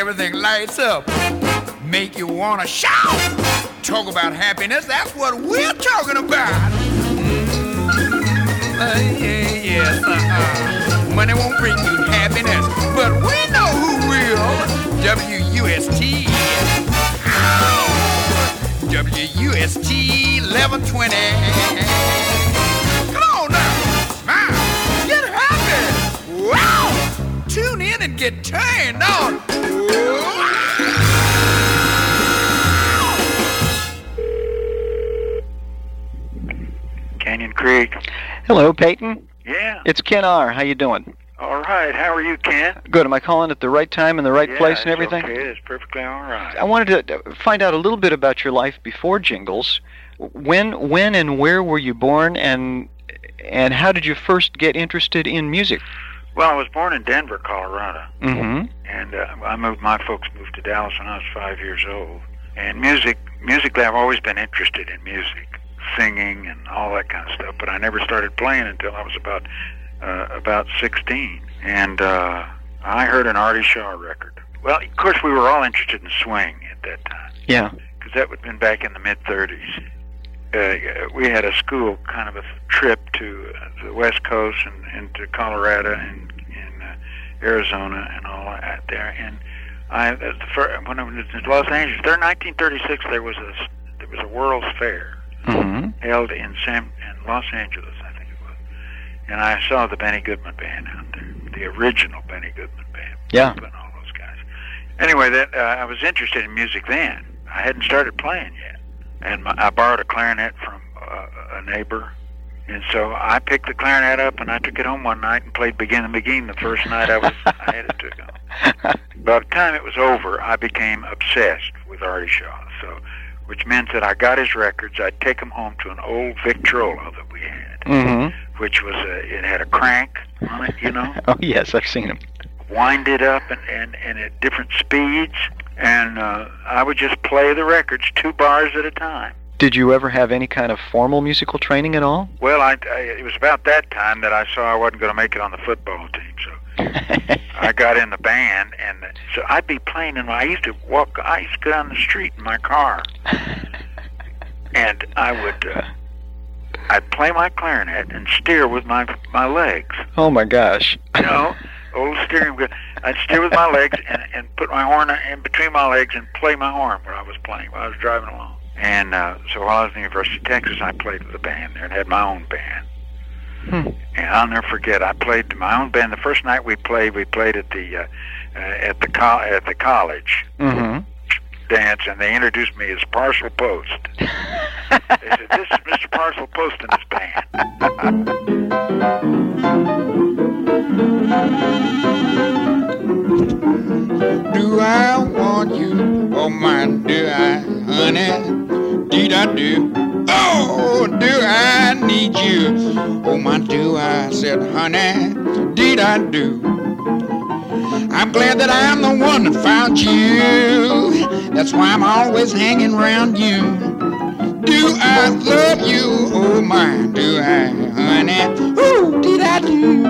everything lights up, make you wanna shout. Talk about happiness, that's what we're talking about. Yes, money won't bring you happiness, but we know who will. WUST. WUST 1120. Come on now, smile, get happy. Wow! Tune in and get turned on. Canyon Creek. Hello, Peyton. Yeah. It's Ken R. How you doing? All right. How are you, Ken? Good. Am I calling at the right time and the right place and everything? Okay. It's perfectly all right. I wanted to find out a little bit about your life before Jingles. When and where were you born, and how did you first get interested in music? Well, I was born in Denver, Colorado. Mm-hmm. And my folks moved to Dallas when I was 5 years old. And musically, I've always been interested in music, singing and all that kind of stuff, but I never started playing until I was about 16. And I heard an Artie Shaw record. Well, of course, we were all interested in swing at that time. Yeah. Because that would have been back in the mid-30s. We had a school kind of a trip to the West Coast and into Colorado and Arizona and all that there. And when I was in Los Angeles, there in 1936, there was a World's Fair. Mm-hmm. Held in Los Angeles, I think it was. And I saw the Benny Goodman Band out there, the original Benny Goodman Band. Yeah. And all those guys. Anyway, I was interested in music then. I hadn't started playing yet. And I borrowed a clarinet from a neighbor. And so I picked the clarinet up and I took it home one night and played Begin and Begin the first night I had it to go. By the time it was over, I became obsessed with Artie Shaw. Which meant that I got his records. I'd take them home to an old Victrola that we had, mm-hmm. which was it had a crank on it, you know. Oh yes, I've seen them. Wind it up and at different speeds, and I would just play the records 2 bars at a time. Did you ever have any kind of formal musical training at all? Well, it was about that time that I saw I wasn't going to make it on the football team, so I got in the band, and so I'd be playing, and I used to go down the street in my car, and I'd play my clarinet and steer with my legs. Oh my gosh! You know, old steering wheel. I'd steer with my legs and put my horn in between my legs and play my horn while I was driving along. And so while I was in the University of Texas, I played with a band there and had my own band. And I'll never forget, I played my own band. The first night we played at the college mm-hmm. dance, and they introduced me as Parcel Post. They said, "This is Mr. Parcel Post and his band." Do I want you? Oh my, do I, honey? Did I do? Oh, do I need you? Oh my, do I? Said, honey, did I do? I'm glad that I'm the one that found you. That's why I'm always hanging around you. Do I love you? Oh my, do I, honey? Ooh, did I do?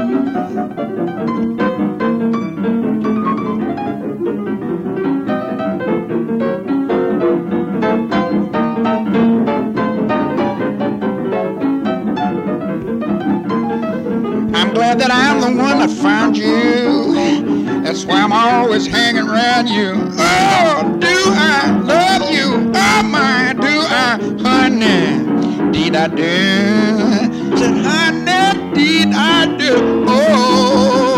I'm glad that I'm the one that found you. That's why I'm always hanging around you. Oh, do I love you? Oh my, do I, honey? Did I do? Said, honey, did I do? Oh.